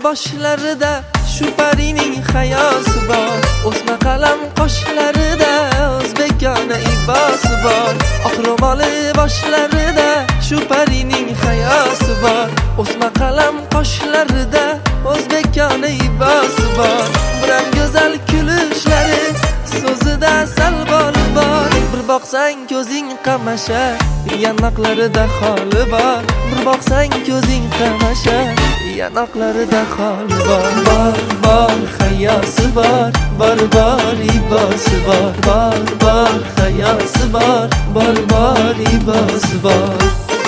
boshlarida shu parining hayosi bor. O'sma qalam qoshlarida o'zbekona ibosi bor. Oq ro'moli boshlarida shu parining hayosi bor. O'sma qalam qoshlarida o'zbekona ibosi bor. Biram go'zal kulishlari so'zida sal bor. Bir boqsang ko'zing qamashar, yanoqlarida xoli bor. Bir boqsang ko'zing qamashar, yanoqlarida xoli bor. Bor hayosi bor, bor ibosi bor. Bor hayosi bor, bor ibosi bor.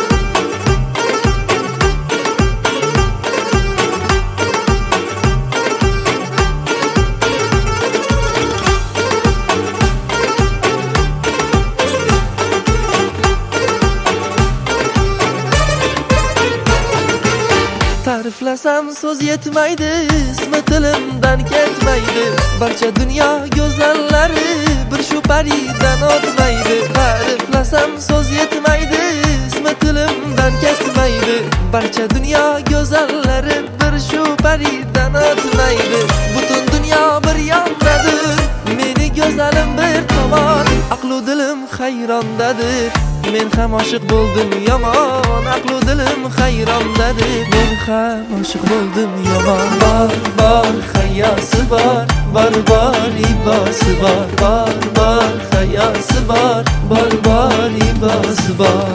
Ta'riflasam so'z yetmaydi, ismi tilimdan ketmaydi. Barcha dunyo go'zallari bir shu paridan o'tmaydi. Ta'riflasam so'z yetmaydi, ismi tilimdan ketmaydi. Barcha dunyo go'zallari bir shu paridan o'tmaydi. Butun dunyo bir yondadir, meni go'zalim bir tomon. Aqlu dilim hayrondadir, men ham oshiq bo'ldim yomon. Aqlu dilim hayrondadir, men ham oshiq bo'ldim yomon. Bor hayosi bor, bor ibosi bor. Bor hayosi bor, bor ibosi bor.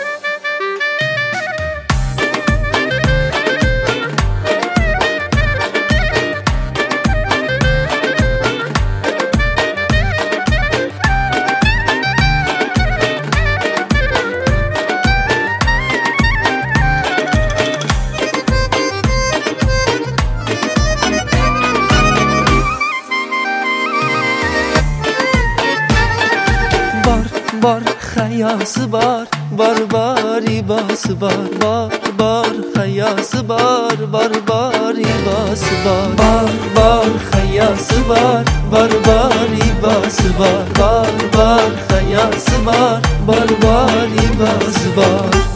Bor hayosi bor, bor ibosi bor. Bor hayosi bor, bor ibosi bor. Bor hayosi bor, bor ibosi bor. Bor hayosi bor, bor ibosi bor.